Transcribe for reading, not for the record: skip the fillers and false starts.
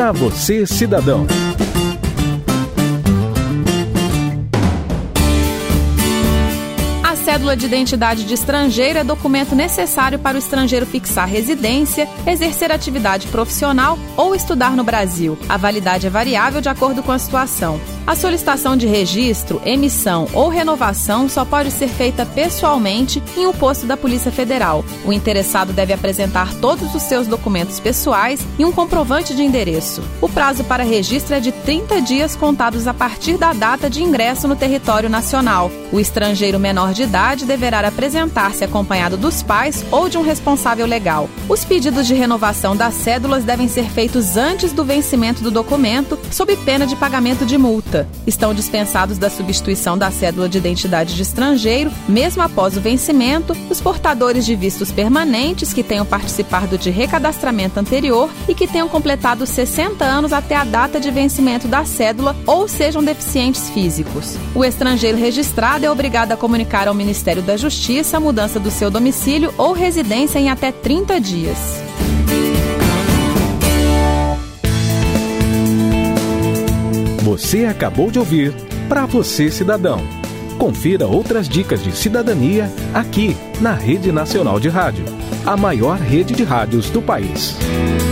Para você, cidadão. A cédula de identidade de estrangeiro é documento necessário para o estrangeiro fixar residência, exercer atividade profissional ou estudar no Brasil. A validade é variável de acordo com a situação. A solicitação de registro, emissão ou renovação só pode ser feita pessoalmente em um posto da Polícia Federal. O interessado deve apresentar todos os seus documentos pessoais e um comprovante de endereço. O prazo para registro é de 30 dias contados a partir da data de ingresso no território nacional. O estrangeiro menor de idade deverá apresentar-se acompanhado dos pais ou de um responsável legal. Os pedidos de renovação das cédulas devem ser feitos antes do vencimento do documento, sob pena de pagamento de multa. Estão dispensados da substituição da cédula de identidade de estrangeiro, mesmo após o vencimento, os portadores de vistos permanentes que tenham participado de recadastramento anterior e que tenham completado 60 anos até a data de vencimento da cédula ou sejam deficientes físicos. O estrangeiro registrado é obrigado a comunicar ao Ministério da Justiça a mudança do seu domicílio ou residência em até 30 dias. Você acabou de ouvir Para Você, Cidadão. Confira outras dicas de cidadania aqui na Rede Nacional de Rádio, a maior rede de rádios do país.